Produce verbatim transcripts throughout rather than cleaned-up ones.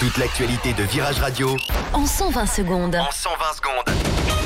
Toute l'actualité de Virage Radio en cent vingt secondes. En cent vingt secondes.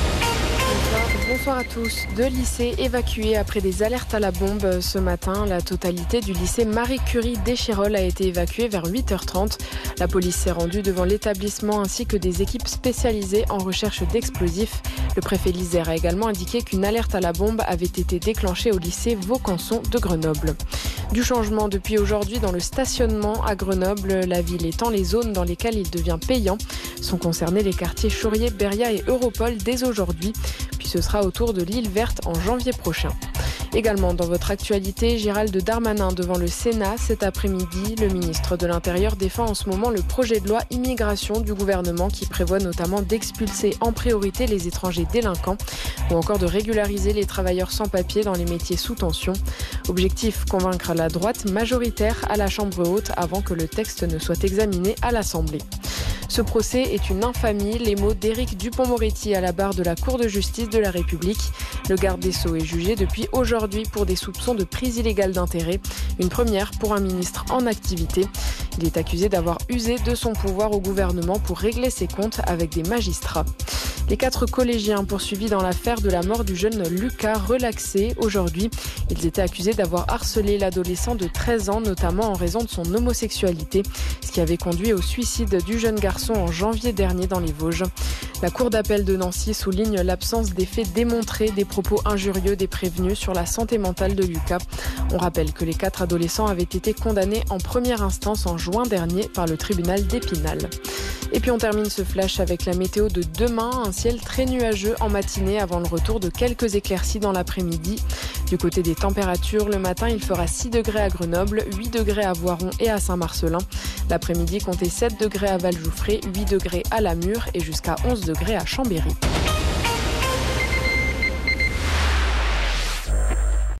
Bonsoir à tous. Deux lycées évacués après des alertes à la bombe ce matin. La totalité du lycée Marie Curie d'Échirolles a été évacuée vers huit heures trente. La police s'est rendue devant l'établissement ainsi que des équipes spécialisées en recherche d'explosifs. Le préfet Lizère a également indiqué qu'une alerte à la bombe avait été déclenchée au lycée Vaucanson de Grenoble. Du changement depuis aujourd'hui dans le stationnement à Grenoble. La ville étend les zones dans lesquelles il devient payant. Sont concernés les quartiers Chaurier, Beria et Europol dès aujourd'hui. Puis ce sera au tour de l'île verte en janvier prochain. Également dans votre actualité, Gérald Darmanin devant le Sénat cet après-midi. Le ministre de l'Intérieur défend en ce moment le projet de loi immigration du gouvernement qui prévoit notamment d'expulser en priorité les étrangers délinquants ou encore de régulariser les travailleurs sans papier dans les métiers sous tension. Objectif, convaincre la droite majoritaire à la Chambre haute avant que le texte ne soit examiné à l'Assemblée. Ce procès est une infamie, les mots d'Éric Dupond-Moretti à la barre de la Cour de justice de la République. Le garde des Sceaux est jugé depuis aujourd'hui pour des soupçons de prise illégale d'intérêt, une première pour un ministre en activité. Il est accusé d'avoir usé de son pouvoir au gouvernement pour régler ses comptes avec des magistrats. Les quatre collégiens poursuivis dans l'affaire de la mort du jeune Lucas relaxés aujourd'hui. Ils étaient accusés d'avoir harcelé l'adolescent de treize ans, notamment en raison de son homosexualité, ce qui avait conduit au suicide du jeune garçon en janvier dernier dans les Vosges. La Cour d'appel de Nancy souligne l'absence des faits démontrés des propos injurieux des prévenus sur la santé mentale de Lucas. On rappelle que les quatre adolescents avaient été condamnés en première instance en juin dernier par le tribunal d'Épinal. Et puis on termine ce flash avec la météo de demain, un ciel très nuageux en matinée avant le retour de quelques éclaircies dans l'après-midi. Du côté des températures, le matin il fera six degrés à Grenoble, huit degrés à Voiron et à Saint-Marcelin. L'après-midi comptez sept degrés à Vallejouffré, huit degrés à Lamure et jusqu'à onze degrés à Chambéry.